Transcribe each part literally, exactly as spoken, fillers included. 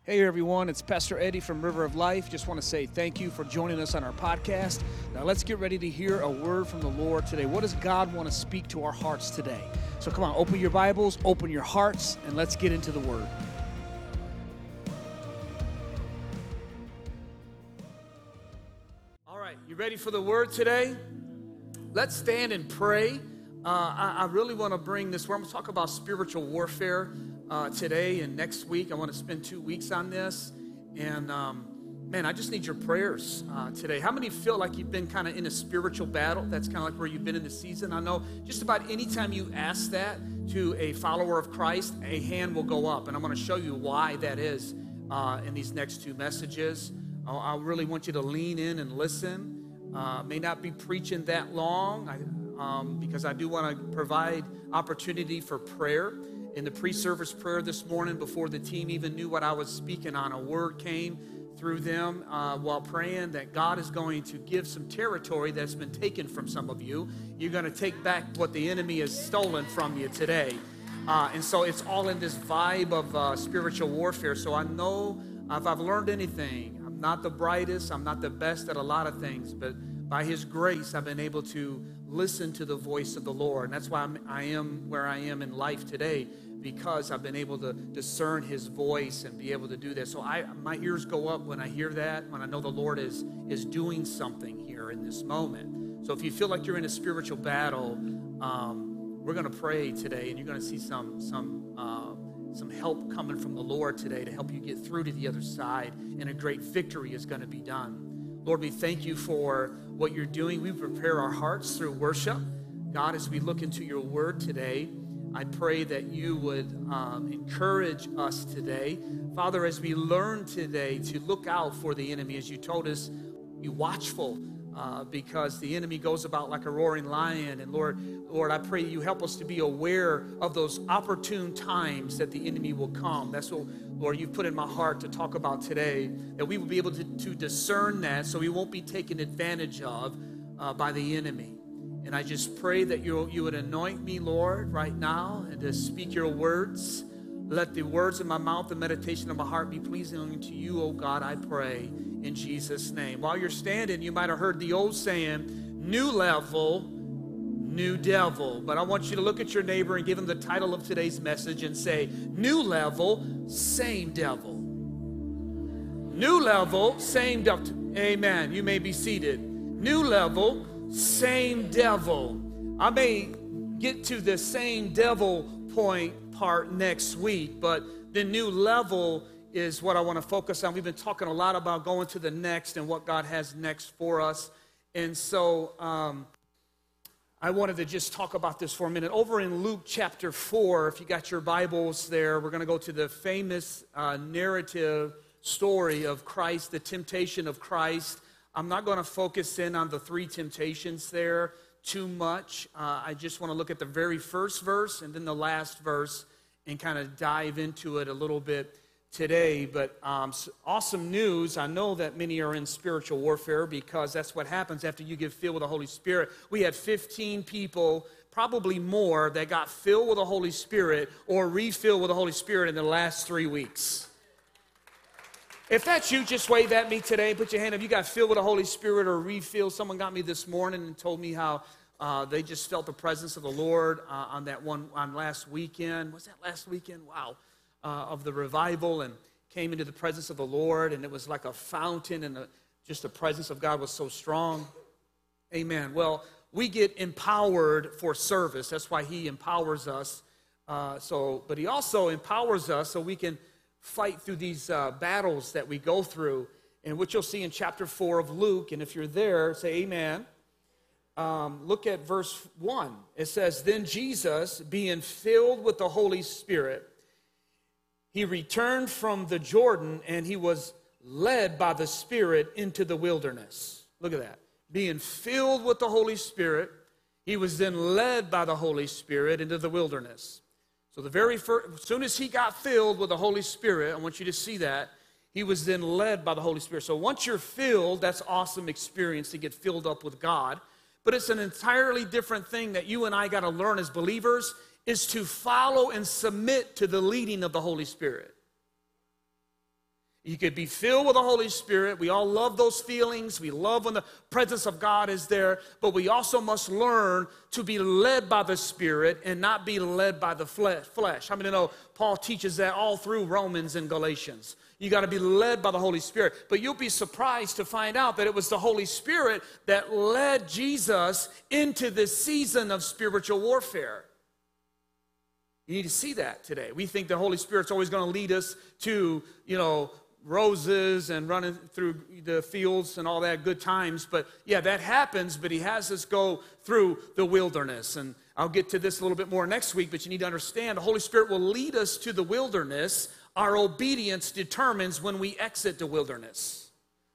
Hey everyone, it's Pastor Eddie from River of Life. Just want to say thank you for joining us on our podcast. Now let's get ready to hear a word from the Lord today. What does God want to speak to our hearts today? So come on, open your Bibles, open your hearts, and let's get into the word. All right, you ready for the word today? Let's stand and pray. Uh, I, I really want to bring this word. I'm going to talk about spiritual warfare uh, today and next week. I want to spend two weeks on this. And, um, man, I just need your prayers uh, today. How many feel like you've been kind of in a spiritual battle? That's kind of like where you've been in the season. I know just about any time you ask that to a follower of Christ, a hand will go up. And I'm going to show you why that is uh, in these next two messages. I, I really want you to lean in and listen. Uh, may not be preaching that long. I, Um, because I do want to provide opportunity for prayer. In the pre-service prayer this morning, before the team even knew what I was speaking on, a word came through them uh, while praying that God is going to give some territory that's been taken from some of you. You're going to take back what the enemy has stolen from you today. Uh, and so it's all in this vibe of uh, spiritual warfare. So I know if I've learned anything, I'm not the brightest, I'm not the best at a lot of things, but by His grace, I've been able to listen to the voice of the Lord. And that's why I'm, I am where I am in life today, because I've been able to discern His voice and be able to do that. So I, my ears go up when I hear that, when I know the Lord is, is doing something here in this moment. So if you feel like you're in a spiritual battle, um, we're going to pray today, and you're going to see some, some, uh, some help coming from the Lord today to help you get through to the other side, and a great victory is going to be done. Lord, we thank you for what you're doing. We prepare our hearts through worship. God, as we look into your word today, I pray that you would um, encourage us today. Father, as we learn today to look out for the enemy, as you told us, be watchful uh, because the enemy goes about like a roaring lion. And Lord, Lord, I pray you help us to be aware of those opportune times that the enemy will come. That's what, Lord, you've put in my heart to talk about today, that we will be able to, to discern that so we won't be taken advantage of uh, by the enemy. And I just pray that you, you would anoint me, Lord, right now, and to speak your words. Let the words of my mouth, the meditation of my heart be pleasing to you, oh God, I pray in Jesus' name. While you're standing, you might have heard the old saying, new level, new devil. But I want you to look at your neighbor and give him the title of today's message and say, new level, same devil. New level, same devil. Amen. You may be seated. New level, same devil. I may get to the same devil point part next week, but the new level is what I want to focus on. We've been talking a lot about going to the next and what God has next for us. And so um, I wanted to just talk about this for a minute. Over in Luke chapter four, if you got your Bibles there, we're going to go to the famous uh, narrative story of Christ, the temptation of Christ. I'm not going to focus in on the three temptations there too much. Uh, I just want to look at the very first verse and then the last verse and kind of dive into it a little bit today. But um, awesome news. I know that many are in spiritual warfare because that's what happens after you get filled with the Holy Spirit. We had fifteen people, probably more, that got filled with the Holy Spirit or refilled with the Holy Spirit in the last three weeks. If that's you, just wave at me today. Put your hand up. You got filled with the Holy Spirit or refilled. Someone got me this morning and told me how uh, they just felt the presence of the Lord uh, on that one on last weekend. Was that last weekend? Wow. Uh, of the revival, and came into the presence of the Lord, and it was like a fountain, and the, just the presence of God was so strong. Amen. Well, we get empowered for service. That's why He empowers us. Uh, so, but He also empowers us so we can fight through these uh, battles that we go through, and what you'll see in chapter four of Luke. And if you're there, say amen. Um, look at verse one. It says, "Then Jesus, being filled with the Holy Spirit, He returned from the Jordan, and He was led by the Spirit into the wilderness." Look at that. Being filled with the Holy Spirit, He was then led by the Holy Spirit into the wilderness. So the very first, as soon as He got filled with the Holy Spirit, I want you to see that, He was then led by the Holy Spirit. So once you're filled, that's an awesome experience to get filled up with God. But it's an entirely different thing that you and I got to learn as believers, is to follow and submit to the leading of the Holy Spirit. You could be filled with the Holy Spirit. We all love those feelings. We love when the presence of God is there. But we also must learn to be led by the Spirit and not be led by the flesh. How many know Paul teaches that all through Romans and Galatians? You got to be led by the Holy Spirit. But you'll be surprised to find out that it was the Holy Spirit that led Jesus into this season of spiritual warfare. You need to see that today. We think the Holy Spirit's always going to lead us to, you know, roses and running through the fields and all that good times. But yeah, that happens, but he has us go through the wilderness. And I'll get to this a little bit more next week, but you need to understand the Holy Spirit will lead us to the wilderness. Our obedience determines when we exit the wilderness.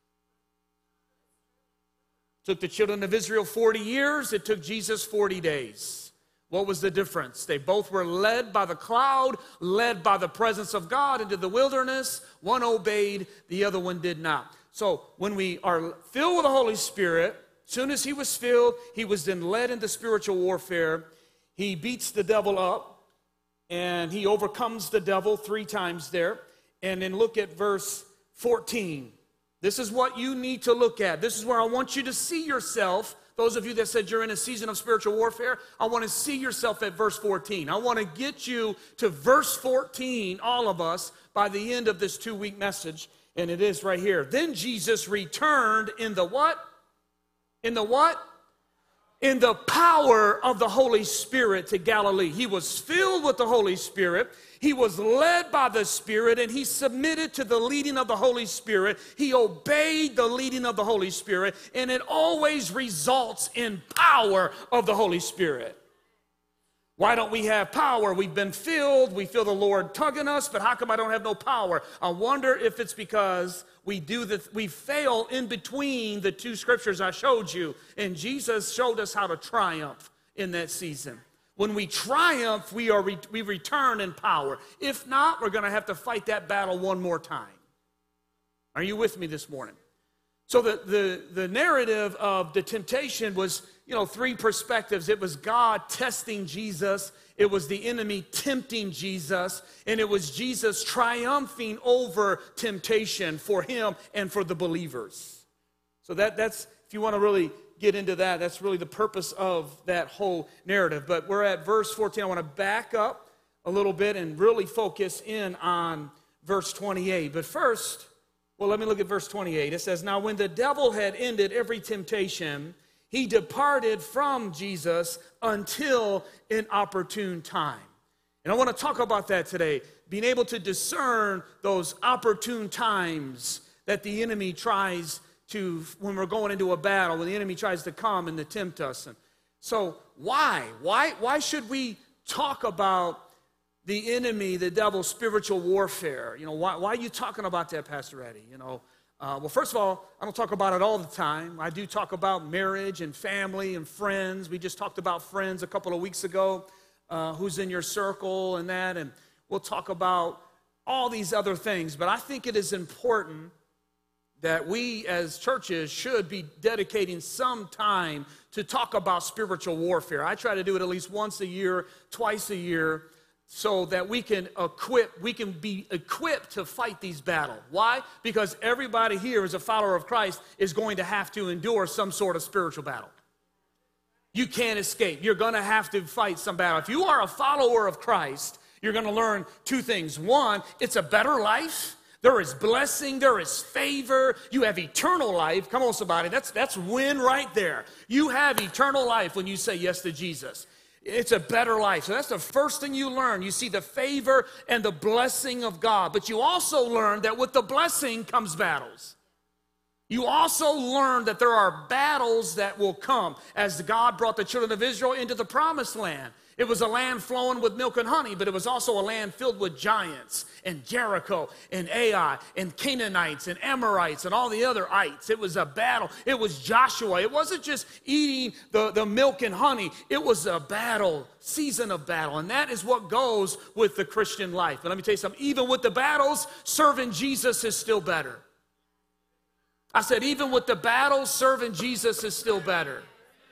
It took the children of Israel forty years. It took Jesus forty days. What was the difference? They both were led by the cloud, led by the presence of God into the wilderness. One obeyed, the other one did not. So when we are filled with the Holy Spirit, as soon as he was filled, he was then led into spiritual warfare. He beats the devil up, and he overcomes the devil three times there. And then look at verse fourteen. This is what you need to look at. This is where I want you to see yourself. Those of you that said you're in a season of spiritual warfare, I want to see yourself at verse fourteen. I want to get you to verse fourteen, all of us, by the end of this two-week message. And it is right here. Then Jesus returned in the what? In the what? In the power of the Holy Spirit to Galilee. He was filled with the Holy Spirit. He was led by the Spirit, and he submitted to the leading of the Holy Spirit. He obeyed the leading of the Holy Spirit, and it always results in power of the Holy Spirit. Why don't we have power? We've been filled. We feel the Lord tugging us, but how come I don't have no power? I wonder if it's because we do the, we fail in between the two scriptures I showed you, and Jesus showed us how to triumph in that season. When we triumph, we are re, we return in power. If not, we're going to have to fight that battle one more time. Are you with me this morning? So the, the, the narrative of the temptation was, you know, three perspectives. It was God testing Jesus. It was the enemy tempting Jesus. And it was Jesus triumphing over temptation for him and for the believers. So that, that's, if you want to really get into that, that's really the purpose of that whole narrative. But we're at verse fourteen. I want to back up a little bit and really focus in on verse twenty-eight. But first, well, let me look at verse twenty-eight. It says, now when the devil had ended every temptation, he departed from Jesus until an opportune time. And I want to talk about that today, being able to discern those opportune times that the enemy tries to, when we're going into a battle, when the enemy tries to come and to tempt us. And so why? Why, why should we talk about the enemy, the devil's spiritual warfare? You know, why, why are you talking about that, Pastor Eddie? You know, uh, well, first of all, I don't talk about it all the time. I do talk about marriage and family and friends. We just talked about friends a couple of weeks ago, uh, who's in your circle and that, and we'll talk about all these other things. But I think it is important that we as churches should be dedicating some time to talk about spiritual warfare. I try to do it at least once a year, twice a year, so that we can equip, we can be equipped to fight these battles. Why? Because everybody here as a follower of Christ is going to have to endure some sort of spiritual battle. You can't escape. You're going to have to fight some battle. If you are a follower of Christ, you're going to learn two things. One, it's a better life. There is blessing, there is favor, you have eternal life. Come on, somebody, that's, that's win right there. You have eternal life when you say yes to Jesus. It's a better life. So that's the first thing you learn. You see the favor and the blessing of God. But you also learn that with the blessing comes battles. You also learn that there are battles that will come as God brought the children of Israel into the promised land. It was a land flowing with milk and honey, but it was also a land filled with giants and Jericho and Ai and Canaanites and Amorites and all the other ites. It was a battle. It was Joshua. It wasn't just eating the, the milk and honey. It was a battle, season of battle. And that is what goes with the Christian life. But let me tell you something. Even with the battles, serving Jesus is still better. I said, even with the battles, serving Jesus is still better.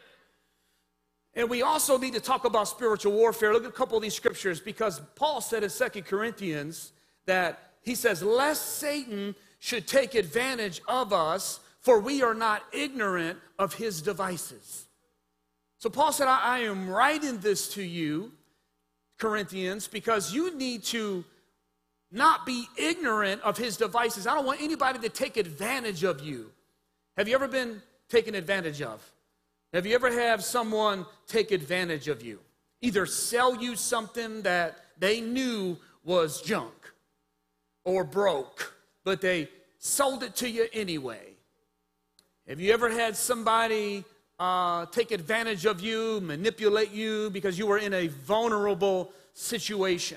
And we also need to talk about spiritual warfare. Look at a couple of these scriptures, because Paul said in Second Corinthians that he says, lest Satan should take advantage of us, for we are not ignorant of his devices. So Paul said, I, I am writing this to you, Corinthians, because you need to not be ignorant of his devices. I don't want anybody to take advantage of you. Have you ever been taken advantage of? Have you ever had someone take advantage of you? Either sell you something that they knew was junk or broke, but they sold it to you anyway. Have you ever had somebody uh, take advantage of you, manipulate you because you were in a vulnerable situation?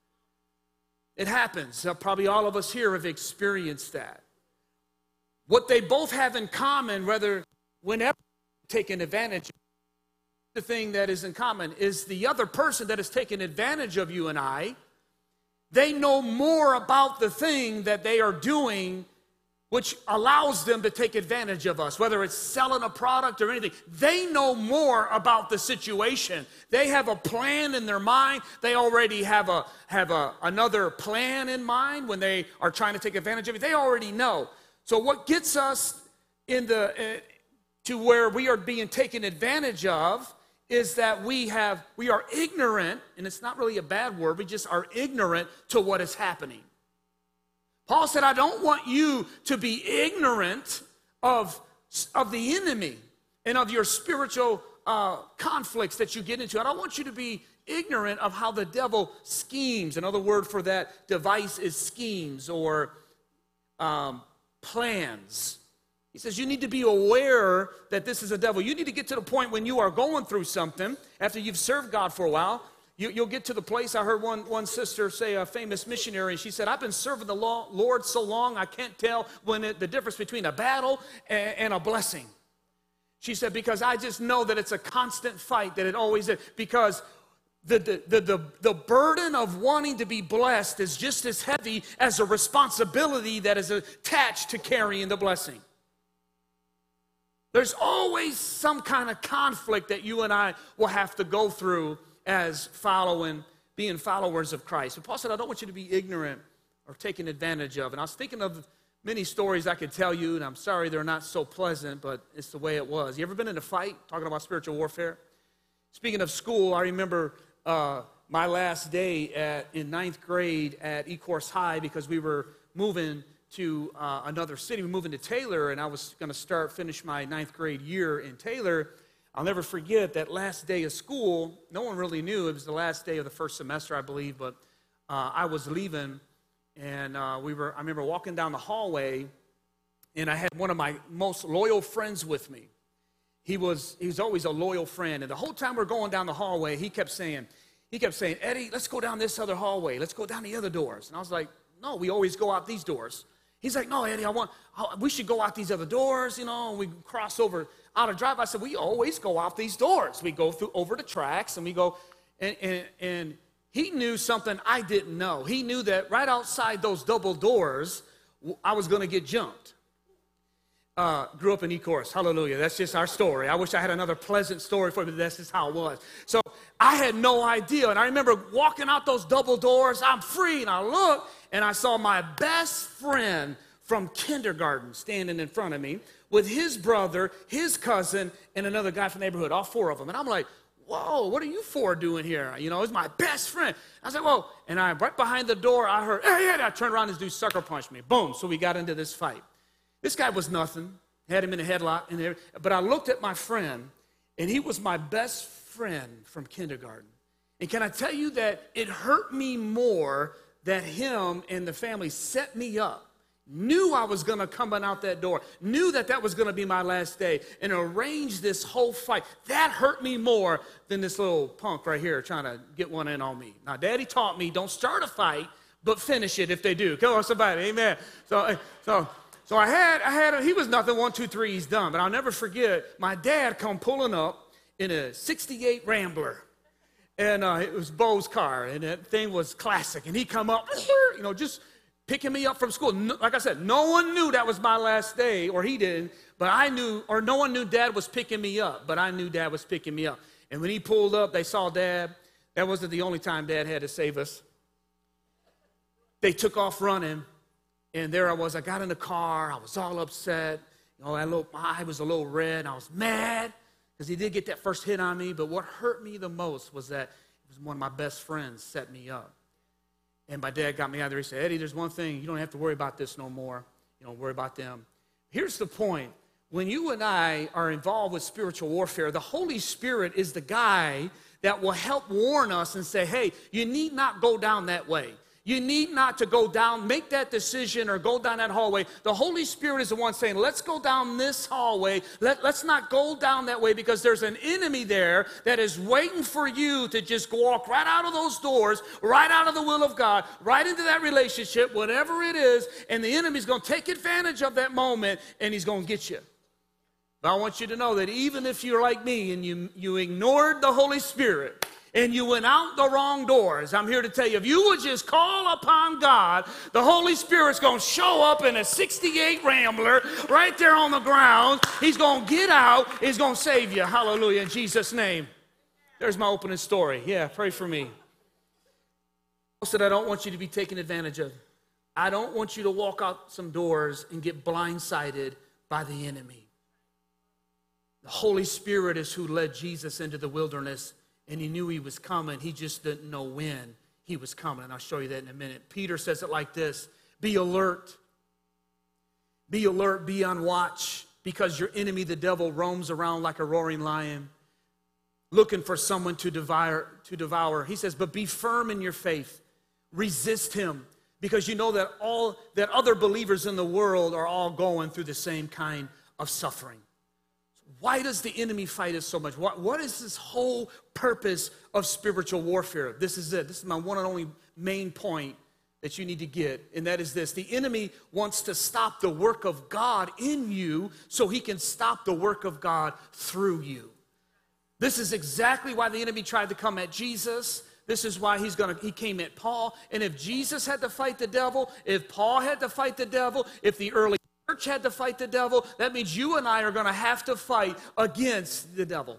It happens. Uh, probably all of us here have experienced that. What they both have in common, whether whenever taken advantage of, the thing that is in common is the other person that has taken advantage of you and I, they know more about the thing that they are doing, which allows them to take advantage of us, whether it's selling a product or anything. They know more about the situation. They have a plan in their mind. They already have a have a, another plan in mind when they are trying to take advantage of it. They already know. So what gets us in the uh, to where we are being taken advantage of is that we have we are ignorant, and it's not really a bad word. We just are ignorant to what is happening. Paul said, I don't want you to be ignorant of, of the enemy and of your spiritual uh, conflicts that you get into. I don't want you to be ignorant of how the devil schemes. Another word for that device is schemes or um, plans. He says you need to be aware that this is a devil. You need to get to the point when you are going through something, after you've served God for a while, You, you'll get to the place. I heard one, one sister say, a famous missionary, and she said, I've been serving the Lord so long, I can't tell when it, the difference between a battle and, and a blessing. She said, because I just know that it's a constant fight, that it always is. Because the, the, the, the, the burden of wanting to be blessed is just as heavy as the responsibility that is attached to carrying the blessing. There's always some kind of conflict that you and I will have to go through as following, being followers of Christ. And Paul said, I don't want you to be ignorant or taken advantage of. And I was thinking of many stories I could tell you, and I'm sorry they're not so pleasant, but it's the way it was. You ever been in a fight, talking about spiritual warfare? Speaking of school, I remember uh, my last day at, in ninth grade at Ecorse High, because we were moving to uh, another city. We were moving to Taylor, and I was going to start, finish my ninth grade year in Taylor. I'll never forget that last day of school. No one really knew. It was the last day of the first semester, I believe, but uh, I was leaving, and uh, we were. I remember walking down the hallway, and I had one of my most loyal friends with me. He was he was always a loyal friend, and the whole time we're going down the hallway, he kept saying, he kept saying, Eddie, let's go down this other hallway. Let's go down the other doors. And I was like, no, we always go out these doors. He's like, no, Eddie, I want. we should go out these other doors, you know, and we cross over out of drive. I said, we always go out these doors. We go through over the tracks, and we go, and, and, and he knew something I didn't know. He knew that right outside those double doors, I was going to get jumped. Uh, grew up in Ecorse. Hallelujah. That's just our story. I wish I had another pleasant story for you, but that's just how it was. So I had no idea. And I remember walking out those double doors. I'm free. And I looked, and I saw my best friend from kindergarten standing in front of me with his brother, his cousin, and another guy from the neighborhood, all four of them. And I'm like, whoa, what are you four doing here? You know, it's my best friend. I said, whoa. And I, right behind the door, I heard, hey, hey, I turned around, this dude sucker punched me. Boom. So we got into this fight. This guy was nothing. Had him in a headlock. And there, but I looked at my friend, and he was my best friend from kindergarten. And can I tell you that it hurt me more that him and the family set me up, knew I was going to come out that door, knew that that was going to be my last day, and arranged this whole fight. That hurt me more than this little punk right here trying to get one in on me. Now, Daddy taught me, don't start a fight, but finish it if they do. Come on, somebody, amen. So, so, so I had, I had, a, he was nothing, one, two, three, he's done. But I'll never forget, my dad come pulling up in a sixty-eight Rambler. And uh, it was Bo's car, and that thing was classic. And he come up, you know, just picking me up from school. No, like I said, no one knew that was my last day, or he didn't, but I knew, or no one knew Dad was picking me up, but I knew Dad was picking me up. And when he pulled up, they saw Dad. That wasn't the only time Dad had to save us. They took off running, And there I was. I got in the car. I was all upset. You know, I little, my eye was a little red. I was mad because he did get that first hit on me. But what hurt me the most was that it was one of my best friends set me up. And my dad got me out there. He said, Eddie, there's one thing. You don't have to worry about this no more. You don't worry about them. Here's the point. When you and I are involved with spiritual warfare, the Holy Spirit is the guy that will help warn us and say, hey, you need not go down that way. You need not to go down, make that decision or go down that hallway. The Holy Spirit is the one saying, let's go down this hallway. Let, let's not go down that way because there's an enemy there that is waiting for you to just walk right out of those doors, right out of the will of God, right into that relationship, whatever it is, and the enemy's going to take advantage of that moment and he's going to get you. But I want you to know that even if you're like me and you, you ignored the Holy Spirit, and you went out the wrong doors, I'm here to tell you, if you would just call upon God, the Holy Spirit's going to show up in a sixty-eight Rambler right there on the ground. He's going to get out. He's going to save you. Hallelujah, in Jesus' name. There's my opening story. Yeah, pray for me. I said I don't want you to be taken advantage of. I don't want you to walk out some doors and get blindsided by the enemy. The Holy Spirit is who led Jesus into the wilderness. And he knew he was coming. He just didn't know when he was coming. And I'll show you that in a minute. Peter says it like this. Be alert. Be alert. Be on watch. Because your enemy, the devil, roams around like a roaring lion, looking for someone to devour. To devour. He says, but be firm in your faith. Resist him. Because you know that all that other believers in the world are all going through the same kind of suffering. Why does the enemy fight us so much? What, what is this whole purpose of spiritual warfare? This is it. This is my one and only main point that you need to get, and that is this. The enemy wants to stop the work of God in you so he can stop the work of God through you. This is exactly why the enemy tried to come at Jesus. This is why he's gonna, he came at Paul. And if Jesus had to fight the devil, if Paul had to fight the devil, if the early church had to fight the devil, that means you and I are going to have to fight against the devil.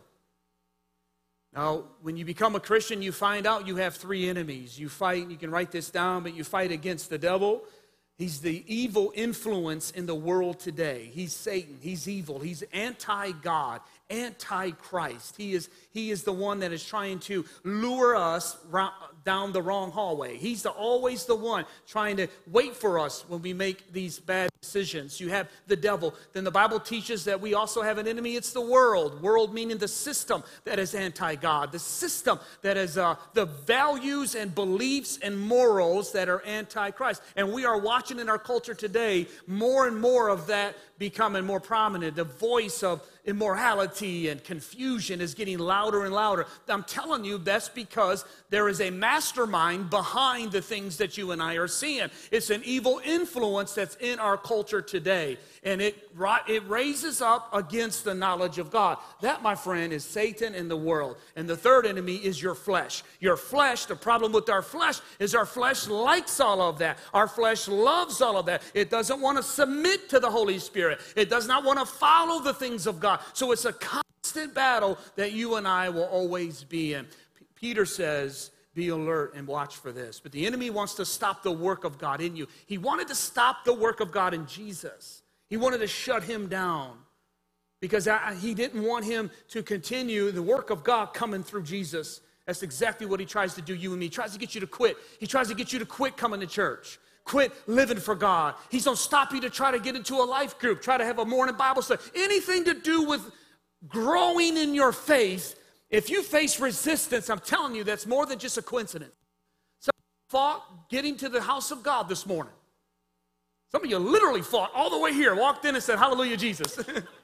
Now, when you become a Christian, you find out you have three enemies. You fight, you can write this down, but you fight against the devil. He's the evil influence in the world today. He's Satan. He's evil. He's anti-God, anti-Christ. He is, he is the one that is trying to lure us down the wrong hallway. He's the, always the one trying to wait for us when we make these bad decisions. You have the devil. Then the Bible teaches that we also have an enemy. It's the world. World meaning the system that is anti-God. The system that is uh, the values and beliefs and morals that are anti-Christ. And we are watching in our culture today more and more of that becoming more prominent. The voice of immorality and confusion is getting louder and louder. I'm telling you, that's because there is a mastermind behind the things that you and I are seeing. It's an evil influence that's in our culture today. And it, it raises up against the knowledge of God. That, my friend, is Satan in the world. And the third enemy is your flesh. Your flesh, the problem with our flesh is our flesh likes all of that. Our flesh loves all of that. It doesn't want to submit to the Holy Spirit. It does not want to follow the things of God. So it's a constant battle that you and I will always be in. P- Peter says, be alert and watch for this. But the enemy wants to stop the work of God in you. He wanted to stop the work of God in Jesus. He wanted to shut him down because I, he didn't want him to continue the work of God coming through Jesus. That's exactly what he tries to do, you and me. He tries to get you to quit. He tries to get you to quit coming to church. Quit living for God. He's going to stop you to try to get into a life group, try to have a morning Bible study. Anything to do with growing in your faith, if you face resistance, I'm telling you, that's more than just a coincidence. Some fought getting to the house of God this morning. Some of you literally fought all the way here, walked in and said, hallelujah, Jesus.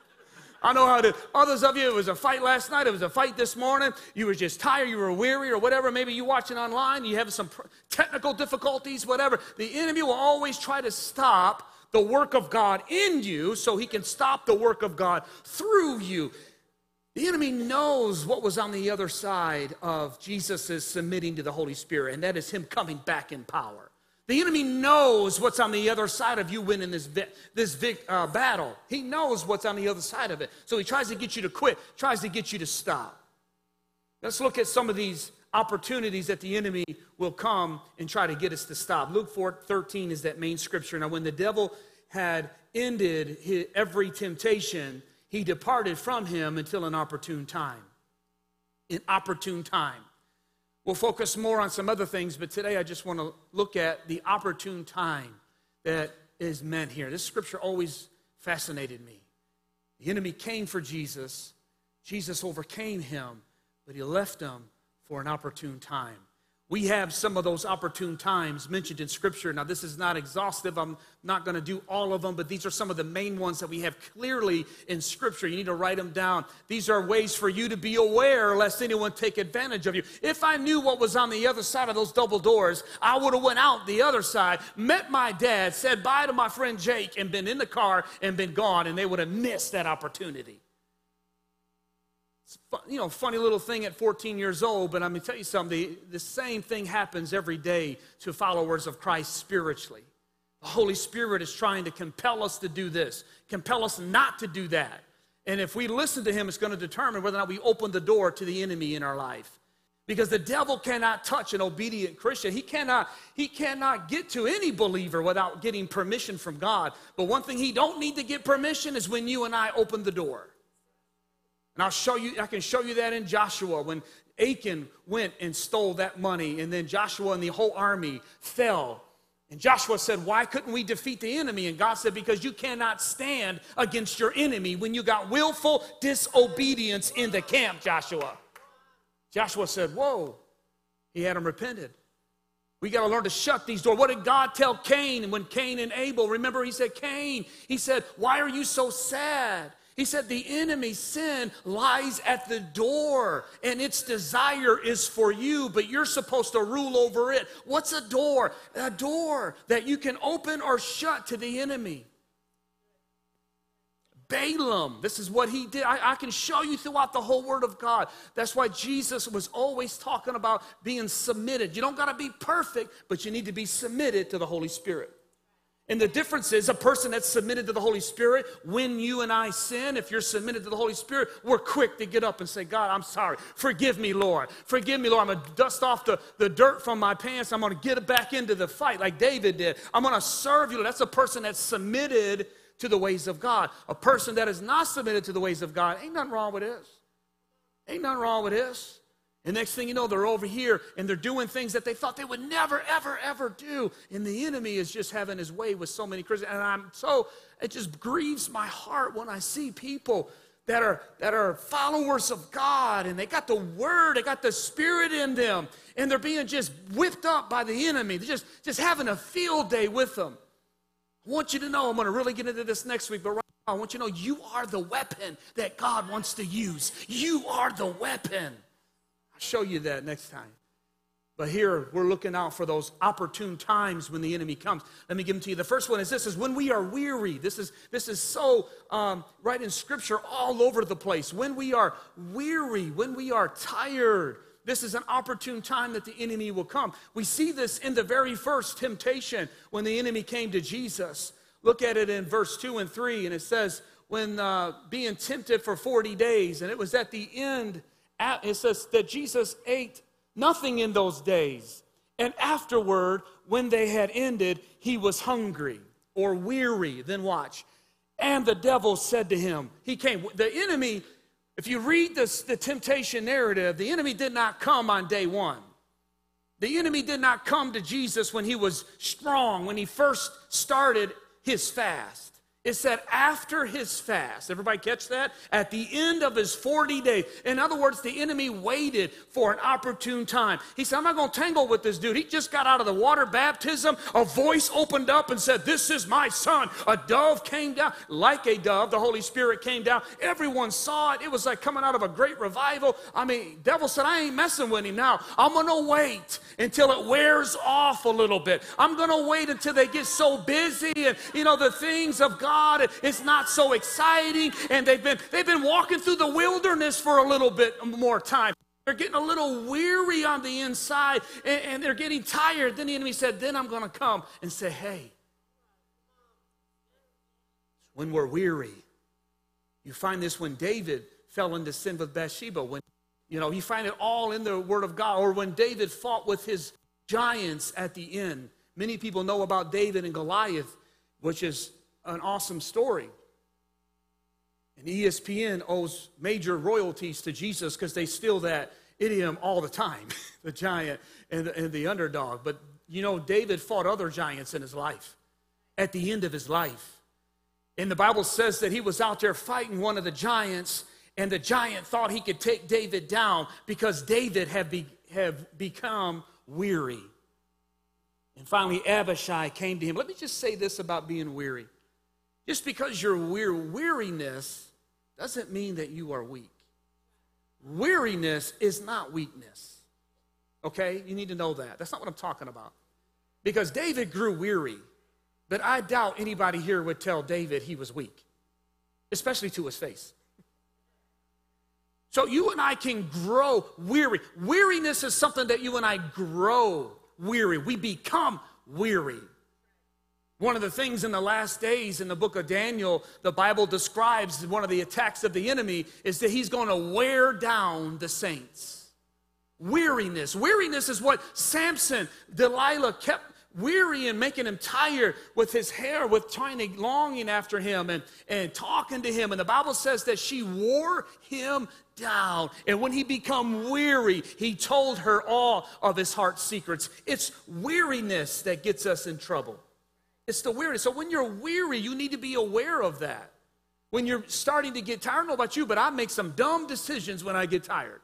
I know how to. Others of you, it was a fight last night. It was a fight this morning. You were just tired. You were weary or whatever. Maybe you're watching online. You have some technical difficulties, whatever. The enemy will always try to stop the work of God in you so he can stop the work of God through you. The enemy knows what was on the other side of Jesus' submitting to the Holy Spirit, and that is him coming back in power. The enemy knows what's on the other side of you winning this, this uh, battle. He knows what's on the other side of it. So he tries to get you to quit, tries to get you to stop. Let's look at some of these opportunities that the enemy will come and try to get us to stop. Luke four thirteen is that main scripture. Now, when the devil had ended his, every temptation, he departed from him until an opportune time. An opportune time. We'll focus more on some other things, but today I just want to look at the opportune time that is meant here. This scripture always fascinated me. The enemy came for Jesus. Jesus overcame him, but he left him for an opportune time. We have some of those opportune times mentioned in Scripture. Now, this is not exhaustive. I'm not going to do all of them, but these are some of the main ones that we have clearly in Scripture. You need to write them down. These are ways for you to be aware lest anyone take advantage of you. If I knew what was on the other side of those double doors, I would have went out the other side, met my dad, said bye to my friend Jake, and been in the car and been gone, and they would have missed that opportunity. You know, funny little thing at fourteen years old, but I'm going to tell you something. The, the same thing happens every day to followers of Christ spiritually. The Holy Spirit is trying to compel us to do this, compel us not to do that. And if we listen to him, it's going to determine whether or not we open the door to the enemy in our life. Because the devil cannot touch an obedient Christian. He cannot, he cannot get to any believer without getting permission from God. But one thing he don't need to get permission is when you and I open the door. And I'll show you, I can show you that in Joshua when Achan went and stole that money, and then Joshua and the whole army fell. And Joshua said, why couldn't we defeat the enemy? And God said, because you cannot stand against your enemy when you got willful disobedience in the camp, Joshua. Joshua said, whoa. He had him repented. We got to learn to shut these doors. What did God tell Cain when Cain and Abel? Remember, he said, Cain, he said, why are you so sad? He said the enemy's sin lies at the door, and its desire is for you, but you're supposed to rule over it. What's a door? A door that you can open or shut to the enemy. Balaam, this is what he did. I, I can show you throughout the whole Word of God. That's why Jesus was always talking about being submitted. You don't got to be perfect, but you need to be submitted to the Holy Spirit. And the difference is a person that's submitted to the Holy Spirit, when you and I sin, if you're submitted to the Holy Spirit, we're quick to get up and say, God, I'm sorry. Forgive me, Lord. Forgive me, Lord. I'm going to dust off the, the dirt from my pants. I'm going to get back into the fight like David did. I'm going to serve you. That's a person that's submitted to the ways of God. A person that is not submitted to the ways of God, ain't nothing wrong with this. Ain't nothing wrong with this. And next thing you know, they're over here and they're doing things that they thought they would never, ever, ever do. And the enemy is just having his way with so many Christians. And I'm so, it just grieves my heart when I see people that are, that are followers of God, and they got the Word, they got the Spirit in them, and they're being just whipped up by the enemy. They're just, just having a field day with them. I want you to know, I'm going to really get into this next week, but right now I want you to know you are the weapon that God wants to use. You are the weapon. Show you that next time. But here we're looking out for those opportune times when the enemy comes. Let me give them to you. The first one is this: is when we are weary. This is this is so um, right in Scripture all over the place. When we are weary, when we are tired, this is an opportune time that the enemy will come. We see this in the very first temptation when the enemy came to Jesus. Look at it in verse two and three, and it says, when uh, being tempted for forty days, and it was at the end. It says that Jesus ate nothing in those days. And afterward, when they had ended, he was hungry or weary. Then watch. And the devil said to him, he came. The enemy, if you read this, the temptation narrative, the enemy did not come on day one. The enemy did not come to Jesus when he was strong, when he first started his fast. It said after his fast. Everybody catch that? At the end of his forty days. In other words, the enemy waited for an opportune time. He said, I'm not going to tangle with this dude. He just got out of the water baptism. A voice opened up and said, this is my son. A dove came down. Like a dove, the Holy Spirit came down. Everyone saw it. It was like coming out of a great revival. I mean, devil said, I ain't messing with him now. I'm going to wait until it wears off a little bit. I'm going to wait until they get so busy and, you know, the things of God, it's not so exciting, and they've been they've been walking through the wilderness for a little bit more time. They're getting a little weary on the inside, and, and they're getting tired. Then the enemy said, then I'm going to come and say, hey, when we're weary. You find this when David fell into sin with Bathsheba. When You know, you find it all in the Word of God. Or when David fought with his giants at the end. Many people know about David and Goliath, which is an awesome story. And E S P N owes major royalties to Jesus because they steal that idiom all the time, the giant and the, and the underdog. But, you know, David fought other giants in his life, at the end of his life. And the Bible says that he was out there fighting one of the giants, and the giant thought he could take David down because David had be, have become weary. And finally, Abishai came to him. Let me just say this about being weary. Just because you're weary, weariness doesn't mean that you are weak. Weariness is not weakness. Okay? You need to know that. That's not what I'm talking about. Because David grew weary, but I doubt anybody here would tell David he was weak, especially to his face. So you and I can grow weary. Weariness is something that you and I grow weary. We become weary. One of the things in the last days in the book of Daniel, the Bible describes one of the attacks of the enemy is that he's going to wear down the saints. Weariness. Weariness is what Samson, Delilah kept weary and making him tired with his hair, with trying to longing after him and, and talking to him. And the Bible says that she wore him down. And when he became weary, he told her all of his heart's secrets. It's weariness that gets us in trouble. It's the weariness. So when you're weary, you need to be aware of that. When you're starting to get tired, I don't know about you, but I make some dumb decisions when I get tired.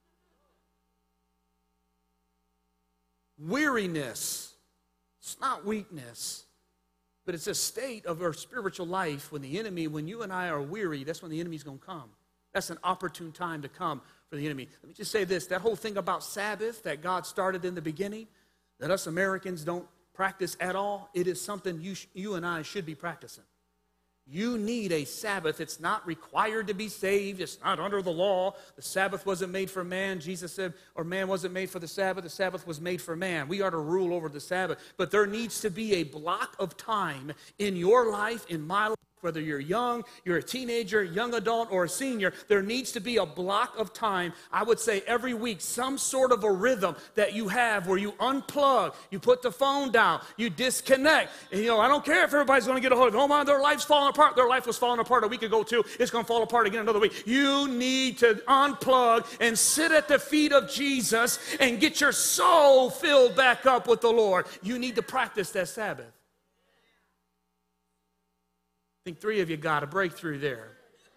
Weariness. It's not weakness, but it's a state of our spiritual life when the enemy, when you and I are weary, that's when the enemy's going to come. That's an opportune time to come for the enemy. Let me just say this, that whole thing about Sabbath that God started in the beginning, that us Americans don't practice at all, it is something you, sh- you and I should be practicing. You need a Sabbath. It's not required to be saved. It's not under the law. The Sabbath wasn't made for man. Jesus said, or man wasn't made for the Sabbath. The Sabbath was made for man. We are to rule over the Sabbath. But there needs to be a block of time in your life, in my life, whether you're young, you're a teenager, young adult, or a senior, there needs to be a block of time, I would say every week, some sort of a rhythm that you have where you unplug, you put the phone down, you disconnect. And, you know, I don't care if everybody's going to get a hold of it. Oh, my, their life's falling apart. Their life was falling apart a week ago, too. It's going to fall apart again another week. You need to unplug and sit at the feet of Jesus and get your soul filled back up with the Lord. You need to practice that Sabbath. I think three of you got a breakthrough there.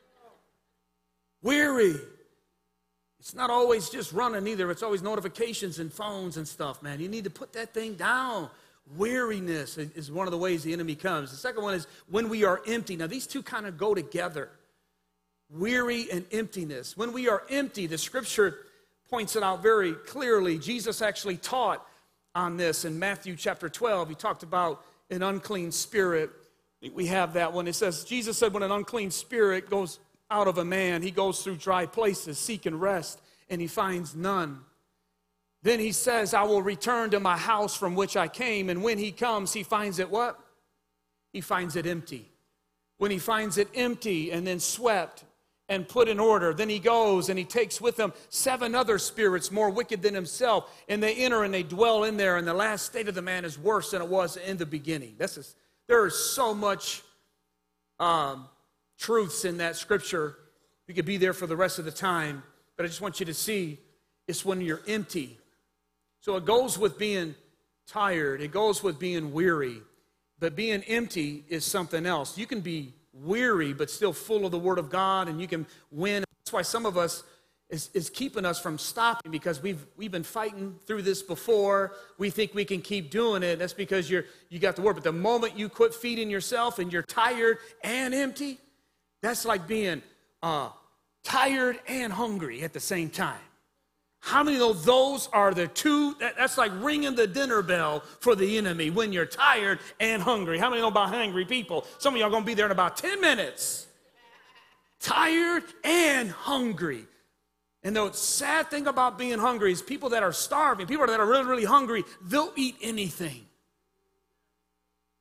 Weary. It's not always just running either. It's always notifications and phones and stuff, man. You need to put that thing down. Weariness is one of the ways the enemy comes. The second one is when we are empty. Now, these two kind of go together. Weary and emptiness. When we are empty, the scripture points it out very clearly. Jesus actually taught on this in Matthew chapter twelve. He talked about an unclean spirit. We have that one. It says, Jesus said when an unclean spirit goes out of a man, he goes through dry places seeking rest, and he finds none. Then he says, I will return to my house from which I came. And when he comes, he finds it what? He finds it empty. When he finds it empty and then swept and put in order, then he goes and he takes with him seven other spirits more wicked than himself, and they enter and they dwell in there, and the last state of the man is worse than it was in the beginning. This is There is so much um, truths in that scripture. We could be there for the rest of the time, but I just want you to see it's when you're empty. So it goes with being tired. It goes with being weary. But being empty is something else. You can be weary, but still full of the Word of God, and you can win. That's why some of us Is, is keeping us from stopping, because we've we've been fighting through this before. We think we can keep doing it. That's because you're you got the word. But the moment you quit feeding yourself and you're tired and empty, that's like being uh, tired and hungry at the same time. How many know those are the two? That, that's like ringing the dinner bell for the enemy when you're tired and hungry. How many know about hungry people? Some of y'all are going to be there in about ten minutes. Tired and hungry. And the sad thing about being hungry is people that are starving, people that are really, really hungry, they'll eat anything.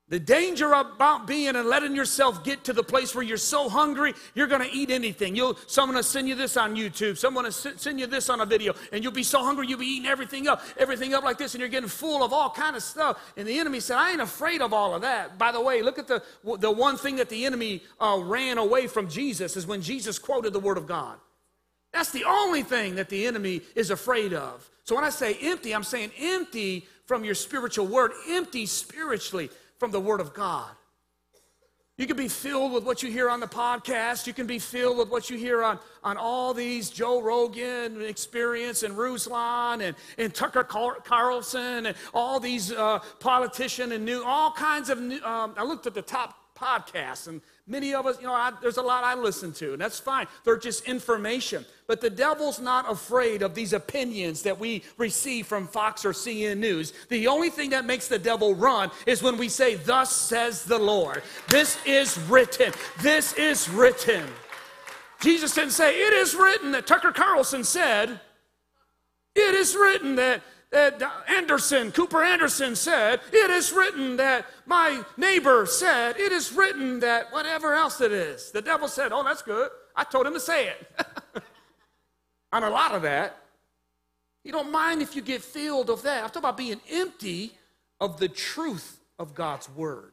The danger about being and letting yourself get to the place where you're so hungry, you're going to eat anything. You'll, someone will send you this on YouTube. Someone will send you this on a video. And you'll be so hungry, you'll be eating everything up, everything up like this, and you're getting full of all kind of stuff. And the enemy said, I ain't afraid of all of that. By the way, look at the, the one thing that the enemy uh, ran away from Jesus is when Jesus quoted the Word of God. That's the only thing that the enemy is afraid of. So when I say empty, I'm saying empty from your spiritual word, empty spiritually from the Word of God. You can be filled with what you hear on the podcast. You can be filled with what you hear on, on all these Joe Rogan Experience and Ruslan and, and Tucker Carlson and all these uh, politicians and new, all kinds of new, um, I looked at the top podcasts, and many of us, you know, I, there's a lot I listen to, and that's fine. They're just information. But the devil's not afraid of these opinions that we receive from Fox or C N N News. The only thing that makes the devil run is when we say, thus says the Lord. This is written. This is written. Jesus didn't say, it is written that Tucker Carlson said. It is written that that Anderson, Cooper Anderson said, it is written that my neighbor said, it is written that whatever else it is. The devil said, oh, that's good. I told him to say it. On a lot of that. You don't mind if you get filled of that. I'm talking about being empty of the truth of God's word.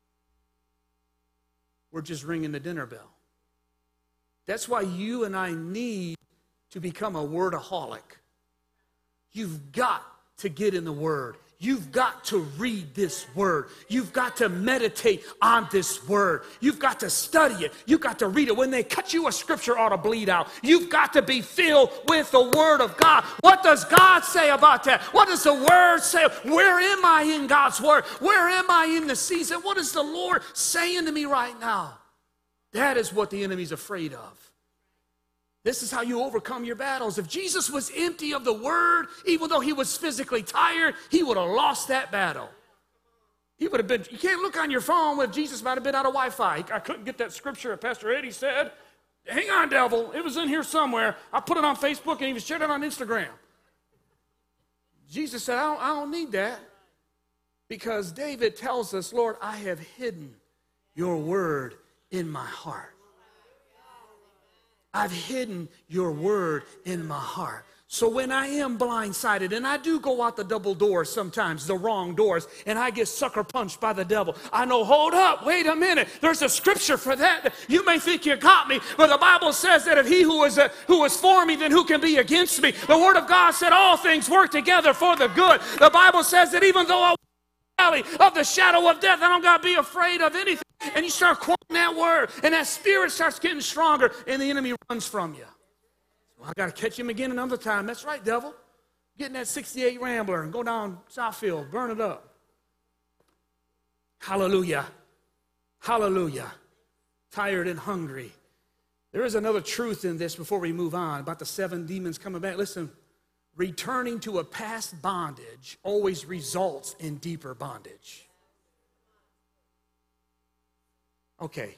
We're just ringing the dinner bell. That's why you and I need to become a wordaholic. You've got to get in the Word. You've got to read this Word. You've got to meditate on this Word. You've got to study it. You've got to read it. When they cut you, a scripture ought to bleed out. You've got to be filled with the Word of God. What does God say about that? What does the Word say? Where am I in God's Word? Where am I in the season? What is the Lord saying to me right now? That is what the enemy's afraid of. This is how you overcome your battles. If Jesus was empty of the word, even though he was physically tired, he would have lost that battle. He would have been, you can't look on your phone if Jesus might have been out of Wi-Fi. I couldn't get that scripture that Pastor Eddie said. Hang on, devil. It was in here somewhere. I put it on Facebook and even shared it on Instagram. Jesus said, I don't, I don't need that. Because David tells us, Lord, I have hidden your word in my heart. I've hidden your word in my heart. So when I am blindsided, and I do go out the double doors sometimes, the wrong doors, and I get sucker punched by the devil, I know, hold up, wait a minute. There's a scripture for that. You may think you got me, but the Bible says that if he who is, uh, who is for me, then who can be against me? The word of God said all things work together for the good. The Bible says that even though I valley of the shadow of death, I don't got to be afraid of anything. And you start quoting that word, and that spirit starts getting stronger, and the enemy runs from you. Well, I got to catch him again another time. That's right, devil. Get in that sixty-eight Rambler and go down Southfield, burn it up. Hallelujah. Hallelujah. Tired and hungry. There is another truth in this before we move on about the seven demons coming back. Listen. Returning to a past bondage always results in deeper bondage. Okay.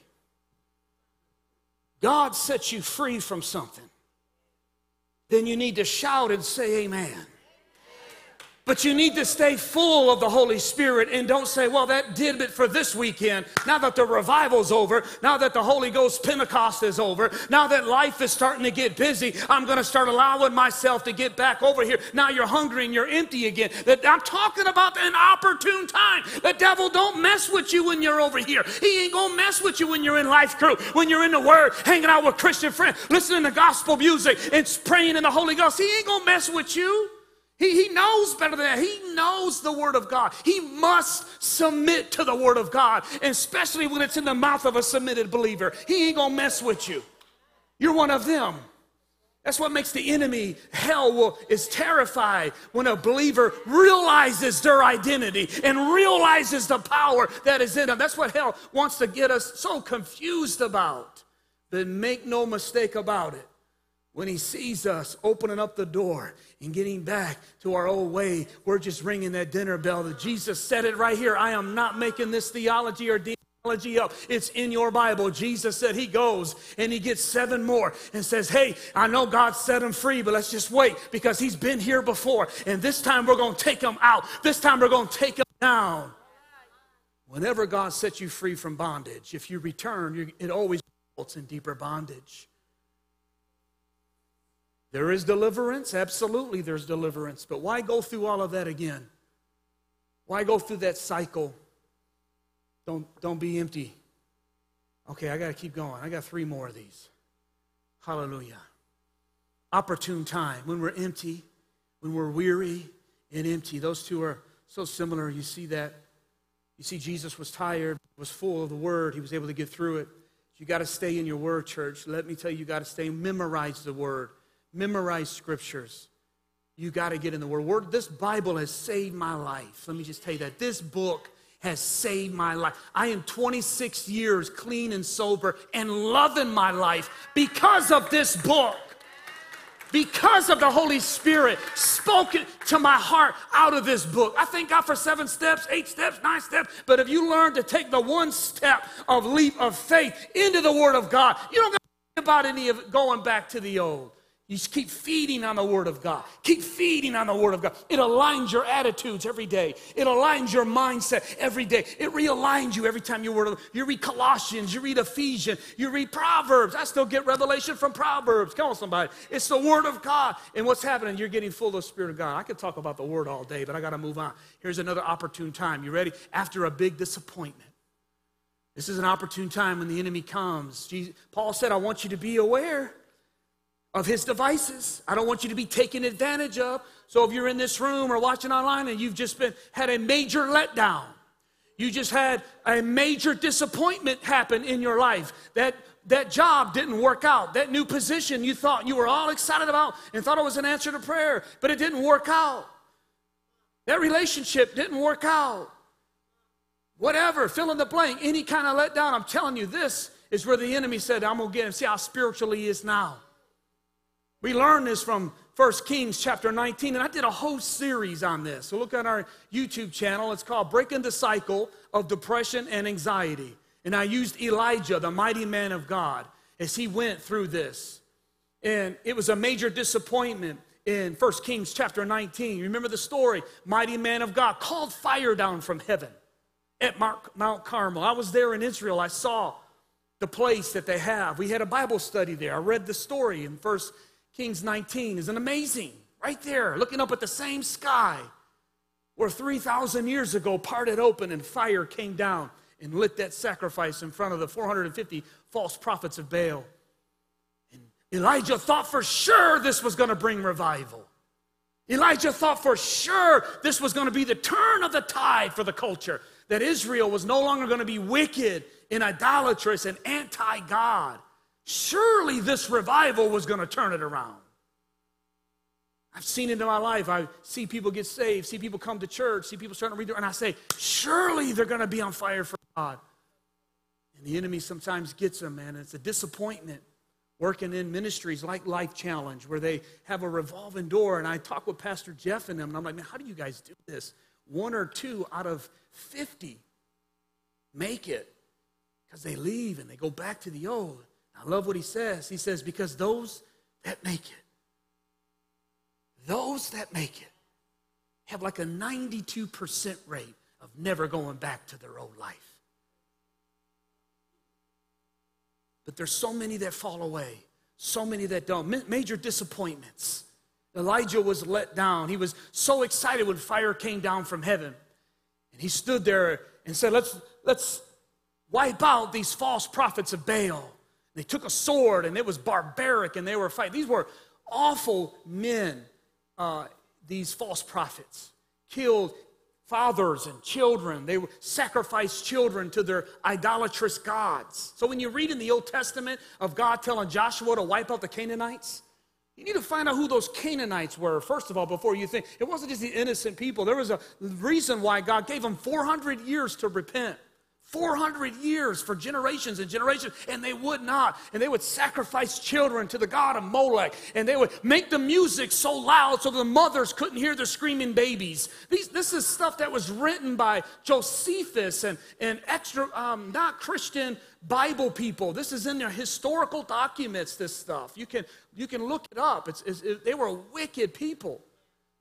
God sets you free from something. Then you need to shout and say amen. But you need to stay full of the Holy Spirit and don't say, well, that did it for this weekend. Now that the revival's over, now that the Holy Ghost Pentecost is over, now that life is starting to get busy, I'm going to start allowing myself to get back over here. Now you're hungry and you're empty again. That I'm talking about an opportune time. The devil don't mess with you when you're over here. He ain't going to mess with you when you're in Life Crew, when you're in the Word, hanging out with Christian friends, listening to gospel music and praying in the Holy Ghost. He ain't going to mess with you. He, he knows better than that. He knows the Word of God. He must submit to the Word of God, and especially when it's in the mouth of a submitted believer. He ain't going to mess with you. You're one of them. That's what makes the enemy, hell, will, is terrified when a believer realizes their identity and realizes the power that is in them. That's what hell wants to get us so confused about. But make no mistake about it. When he sees us opening up the door and getting back to our old way, we're just ringing that dinner bell. That Jesus said it right here. I am not making this theology or theology up. It's in your Bible. Jesus said he goes and he gets seven more and says, hey, I know God set him free, but let's just wait because he's been here before. And this time we're going to take him out. This time we're going to take him down. Whenever God sets you free from bondage, if you return, you, it always results in deeper bondage. There is deliverance. Absolutely, there's deliverance. But why go through all of that again? Why go through that cycle? Don't, don't be empty. Okay, I got to keep going. I got three more of these. Hallelujah. Opportune time. When we're empty, when we're weary and empty. Those two are so similar. You see that. You see Jesus was tired, was full of the word. He was able to get through it. You got to stay in your word, church. Let me tell you, you got to stay. Memorize the word. Memorize scriptures. You got to get in the word. word. This Bible has saved my life. Let me just tell you that. This book has saved my life. I am twenty-six years clean and sober and loving my life because of this book. Because of the Holy Spirit spoken to my heart out of this book. I thank God for seven steps, eight steps, nine steps. But if you learn to take the one step of leap of faith into the Word of God, you don't got to think about any of it going back to the old. You just keep feeding on the Word of God. Keep feeding on the Word of God. It aligns your attitudes every day. It aligns your mindset every day. It realigns you every time you word. You read Colossians, you read Ephesians, you read Proverbs. I still get revelation from Proverbs. Come on, somebody. It's the Word of God. And what's happening? You're getting full of the Spirit of God. I could talk about the Word all day, but I got to move on. Here's another opportune time. You ready? After a big disappointment. This is an opportune time when the enemy comes. Jesus, Paul said, I want you to be aware of his devices. I don't want you to be taken advantage of. So if you're in this room or watching online and you've just been had a major letdown, you just had a major disappointment happen in your life, that that job didn't work out, that new position you thought you were all excited about and thought it was an answer to prayer, but it didn't work out. That relationship didn't work out. Whatever, fill in the blank, any kind of letdown. I'm telling you, this is where the enemy said, I'm going to get him. See how spiritual he is now. We learned this from First Kings chapter nineteen, and I did a whole series on this. So look on our YouTube channel. It's called Breaking the Cycle of Depression and Anxiety. And I used Elijah, the mighty man of God, as he went through this. And it was a major disappointment in First Kings chapter nineteen. You remember the story? Mighty man of God called fire down from heaven at Mount Carmel. I was there in Israel. I saw the place that they have. We had a Bible study there. I read the story in First Kings nineteen. Isn't amazing? Right there, looking up at the same sky where three thousand years ago parted open and fire came down and lit that sacrifice in front of the four hundred fifty false prophets of Baal. And Elijah thought for sure this was going to bring revival. Elijah thought for sure this was going to be the turn of the tide for the culture, that Israel was no longer going to be wicked and idolatrous and anti-God. Surely this revival was going to turn it around. I've seen it in my life. I see people get saved, see people come to church, see people starting to read their, and I say, surely they're going to be on fire for God. And the enemy sometimes gets them, man. It's a disappointment working in ministries like Life Challenge, where they have a revolving door. And I talk with Pastor Jeff and them, and I'm like, man, how do you guys do this? One or two out of fifty make it because they leave and they go back to the old. I love what he says. He says, because those that make it, those that make it have like a ninety-two percent rate of never going back to their old life. But there's so many that fall away, so many that don't. Major disappointments. Elijah was let down. He was so excited when fire came down from heaven. And he stood there and said, let's, let's wipe out these false prophets of Baal. They took a sword, and it was barbaric, and they were fighting. These were awful men, uh, these false prophets. Killed fathers and children. They sacrificed children to their idolatrous gods. So when you read in the Old Testament of God telling Joshua to wipe out the Canaanites, you need to find out who those Canaanites were, first of all, before you think. It wasn't just the innocent people. There was a reason why God gave them four hundred years to repent. four hundred years for generations and generations, and they would not. And they would sacrifice children to the god of Molech, and they would make the music so loud so the mothers couldn't hear the screaming babies. These, this is stuff that was written by Josephus and, and extra, um, not Christian Bible people. This is in their historical documents, this stuff. You can, you can look it up. It's, it's, it, they were wicked people.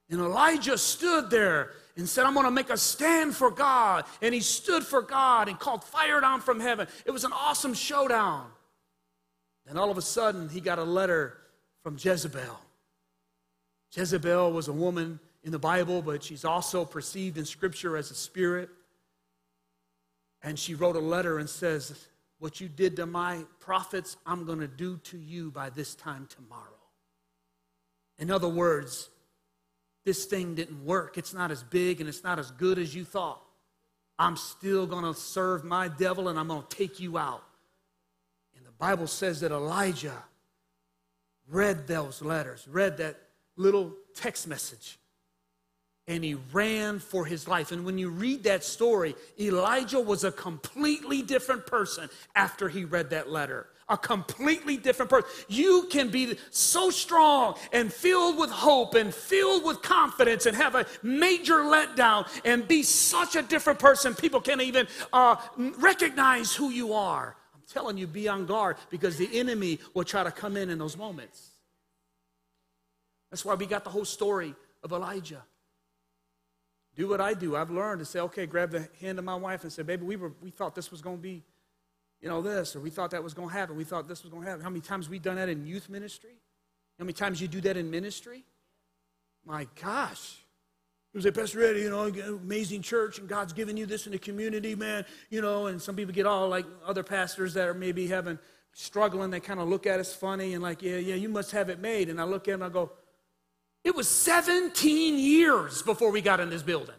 And Elijah stood there and said, I'm going to make a stand for God. And he stood for God and called fire down from heaven. It was an awesome showdown. And all of a sudden, he got a letter from Jezebel. Jezebel was a woman in the Bible, but she's also perceived in Scripture as a spirit. And she wrote a letter and says, what you did to my prophets, I'm going to do to you by this time tomorrow. In other words, this thing didn't work. It's not as big and it's not as good as you thought. I'm still going to serve my devil and I'm going to take you out. And the Bible says that Elijah read those letters, read that little text message, and he ran for his life. And when you read that story, Elijah was a completely different person after he read that letter. A completely different person. You can be so strong and filled with hope and filled with confidence and have a major letdown and be such a different person. People can't even uh, recognize who you are. I'm telling you, be on guard because the enemy will try to come in in those moments. That's why we got the whole story of Elijah. Do what I do. I've learned to say, okay, grab the hand of my wife and say, baby, we were we thought this was going to be, you know, this, or we thought that was going to happen. We thought this was going to happen. How many times we've done that in youth ministry? How many times you do that in ministry? My gosh. It was like, Pastor Eddie, you know, amazing church, and God's given you this in the community, man. You know, and some people get all like other pastors that are maybe having, struggling. They kind of look at us funny and like, yeah, yeah, you must have it made. And I look at them and I go, it was seventeen years before we got in this building.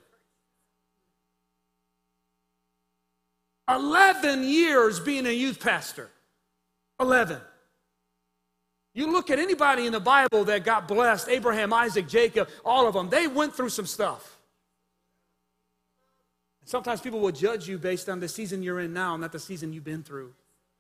eleven years being a youth pastor. eleven. You look at anybody in the Bible that got blessed, Abraham, Isaac, Jacob, all of them, they went through some stuff. And sometimes people will judge you based on the season you're in now, not the season you've been through.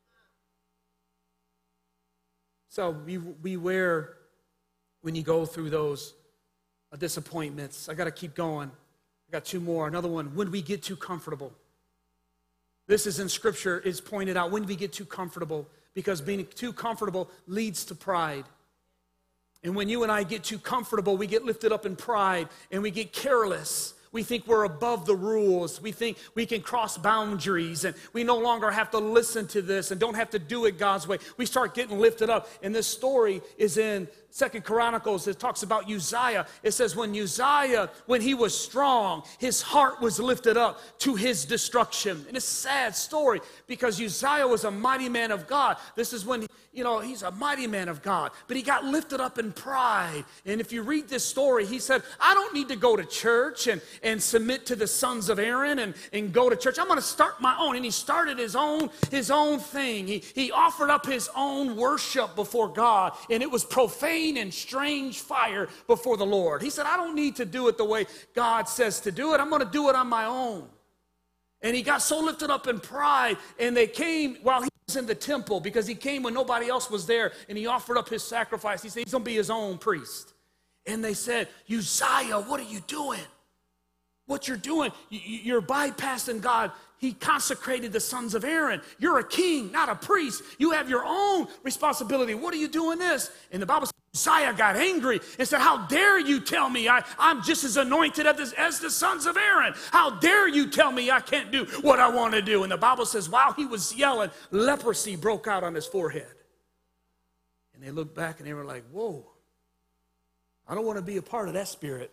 So be, beware when you go through those uh, disappointments. I got to keep going. I got two more. Another one, when we get too comfortable. This is in Scripture, is pointed out, when we get too comfortable, because being too comfortable leads to pride. And when you and I get too comfortable, we get lifted up in pride and we get careless. We think we're above the rules. We think we can cross boundaries and we no longer have to listen to this and don't have to do it God's way. We start getting lifted up. And this story is in Second Chronicles. It talks about Uzziah. It says when Uzziah, when he was strong, his heart was lifted up to his destruction. And it's a sad story because Uzziah was a mighty man of God. This is when, you know, he's a mighty man of God. But he got lifted up in pride. And if you read this story, he said, I don't need to go to church and, and submit to the sons of Aaron and, and go to church. I'm going to start my own. And he started his own, his own thing. He, he offered up his own worship before God. And it was profane and strange fire before the Lord. He said, I don't need to do it the way God says to do it. I'm going to do it on my own. And he got so lifted up in pride, and they came while he was in the temple, because he came when nobody else was there, and he offered up his sacrifice. He said he's going to be his own priest. And they said, Uzziah, what are you doing? What you're doing, you're bypassing God. He consecrated the sons of Aaron. You're a king, not a priest. You have your own responsibility. What are you doing this? And the Bible says Uzziah got angry and said, how dare you tell me I, I'm just as anointed as, this, as the sons of Aaron? How dare you tell me I can't do what I want to do? And the Bible says while he was yelling, leprosy broke out on his forehead. And they looked back and they were like, whoa, I don't want to be a part of that spirit.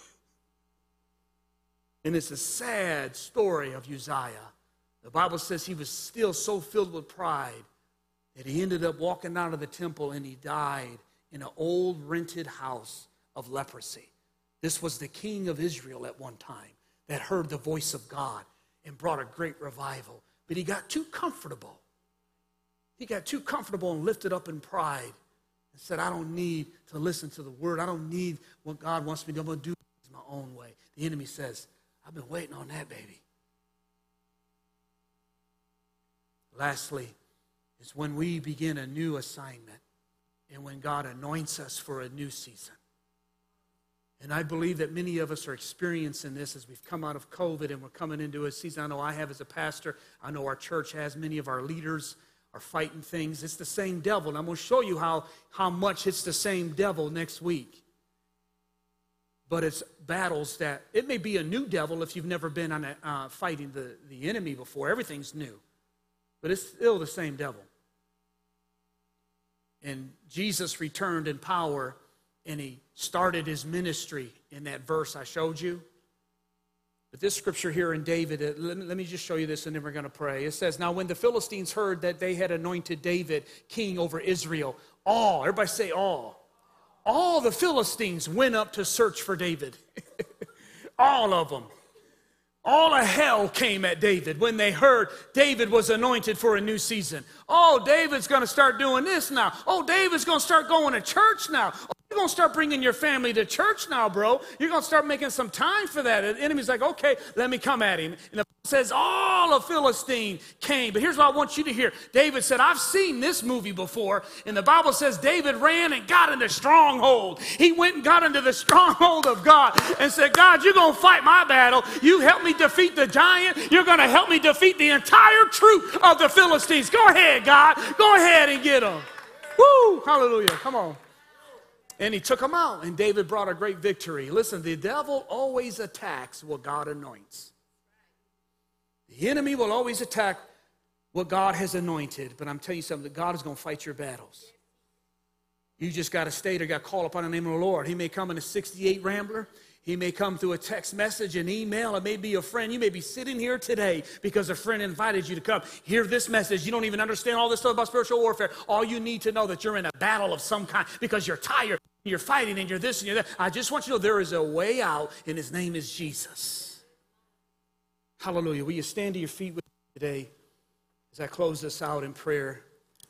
And it's a sad story of Uzziah. The Bible says he was still so filled with pride that he ended up walking out of the temple and he died in an old rented house of leprosy. This was the king of Israel at one time that heard the voice of God and brought a great revival. But he got too comfortable. He got too comfortable and lifted up in pride and said, I don't need to listen to the word. I don't need what God wants me to do. I'm going to do it my own way. The enemy says, I've been waiting on that, baby. Lastly, is when we begin a new assignment and when God anoints us for a new season. And I believe that many of us are experiencing this as we've come out of COVID and we're coming into a season. I know I have as a pastor. I know our church has. Many of our leaders are fighting things. It's the same devil. And I'm going to show you how, how much it's the same devil next week. but it's battles that, it may be a new devil if you've never been on a, uh, fighting the, the enemy before. Everything's new, but it's still the same devil. And Jesus returned in power, and he started his ministry in that verse I showed you. But this scripture here in David, uh, let, me, let me just show you this, and then we're going to pray. It says, now when the Philistines heard that they had anointed David king over Israel, all, everybody say all, all the Philistines went up to search for David. All of them. All of hell came at David when they heard David was anointed for a new season. Oh, David's going to start doing this now. Oh, David's going to start going to church now. Oh, you're going to start bringing your family to church now, bro. You're going to start making some time for that. The enemy's like, okay, let me come at him. And the Bible says all of Philistine came. But here's what I want you to hear. David said, I've seen this movie before. And the Bible says David ran and got in the stronghold. He went and got into the stronghold of God and said, God, you're going to fight my battle. You help me defeat the giant. You're going to help me defeat the entire troop of the Philistines. Go ahead, God. Go ahead and get them. Woo! Hallelujah. Come on. And he took them out, and David brought a great victory. Listen, the devil always attacks what God anoints. The enemy will always attack what God has anointed. But I'm telling you something, God is going to fight your battles. You just got to stay there, got to call upon the name of the Lord. He may come in a sixty-eight Rambler. He may come through a text message, an email. It may be a friend. You may be sitting here today because a friend invited you to come hear this message. You don't even understand all this stuff about spiritual warfare. All you need to know that you're in a battle of some kind because you're tired, you're fighting, and you're this and you're that. I just want you to know there is a way out, and his name is Jesus. Hallelujah. Will you stand to your feet with me today as I close this out in prayer?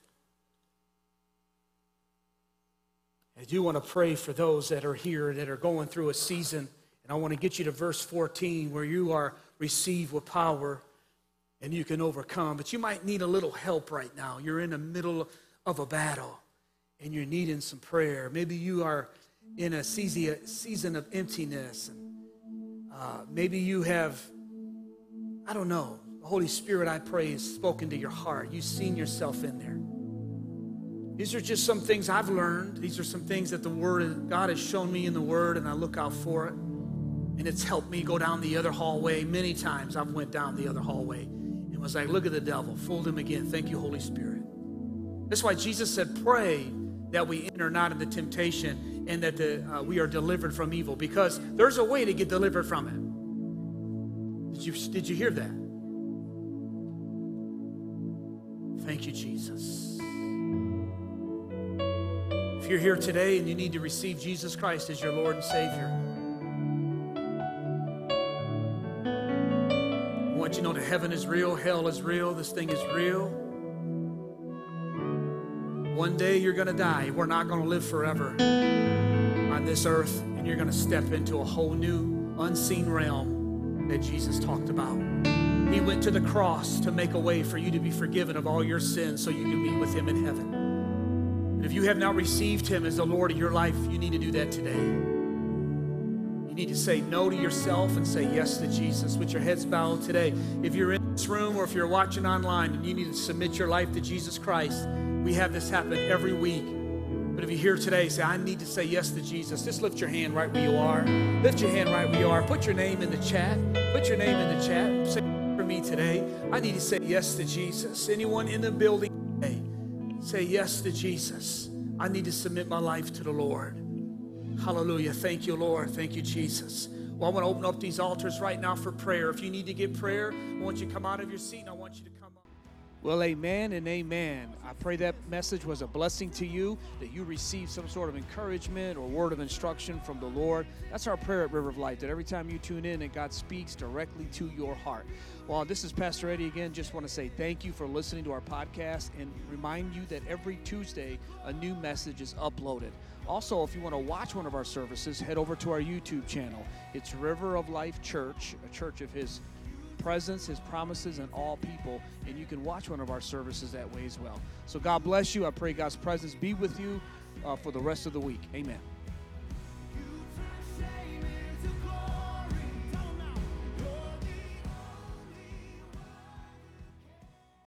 I do want to pray for those that are here that are going through a season. And I want to get you to verse fourteen where you are received with power and you can overcome. But you might need a little help right now. You're in the middle of a battle and you're needing some prayer. Maybe you are in a season of emptiness. And, uh, maybe you have, I don't know, the Holy Spirit, I pray, has spoken to your heart. You've seen yourself in there. These are just some things I've learned. These are some things that the Word of God has shown me in the Word, and I look out for it. And it's helped me go down the other hallway. Many times I've went down the other hallway and was like, look at the devil. Fooled him again. Thank you, Holy Spirit. That's why Jesus said, pray that we enter not into temptation and that the, uh, we are delivered from evil. Because there's a way to get delivered from it. Did you, did you hear that? Thank you, Jesus. If you're here today and you need to receive Jesus Christ as your Lord and Savior, I want you to know that heaven is real, hell is real, this thing is real. One day you're going to die. We're not going to live forever on this earth, and you're going to step into a whole new unseen realm that Jesus talked about. He went to the cross to make a way for you to be forgiven of all your sins so you can be with him in heaven. And if you have not received him as the Lord of your life, you need to do that today. You need to say no to yourself and say yes to Jesus. With your heads bowed today, if you're in this room or if you're watching online and you need to submit your life to Jesus Christ, we have this happen every week. But if you're here today, say, I need to say yes to Jesus. Just lift your hand right where you are. Lift your hand right where you are. Put your name in the chat. Put your name in the chat. Say for me today, I need to say yes to Jesus. Anyone in the building today, say yes to Jesus. I need to submit my life to the Lord. Hallelujah. Thank you, Lord. Thank you, Jesus. Well, I want to open up these altars right now for prayer. If you need to get prayer, I want you to come out of your seat and I want you to come up. Well, amen and amen. I pray that message was a blessing to you, that you received some sort of encouragement or word of instruction from the Lord. That's our prayer at River of Life, that every time you tune in, that God speaks directly to your heart. Well, this is Pastor Eddie again. Just want to say thank you for listening to our podcast and remind you that every Tuesday, a new message is uploaded. Also, if you want to watch one of our services, head over to our YouTube channel. It's River of Life Church, a church of his presence, his promises, and all people, and you can watch one of our services that way as well. So God bless you. I pray God's presence be with you uh, for the rest of the week. Amen.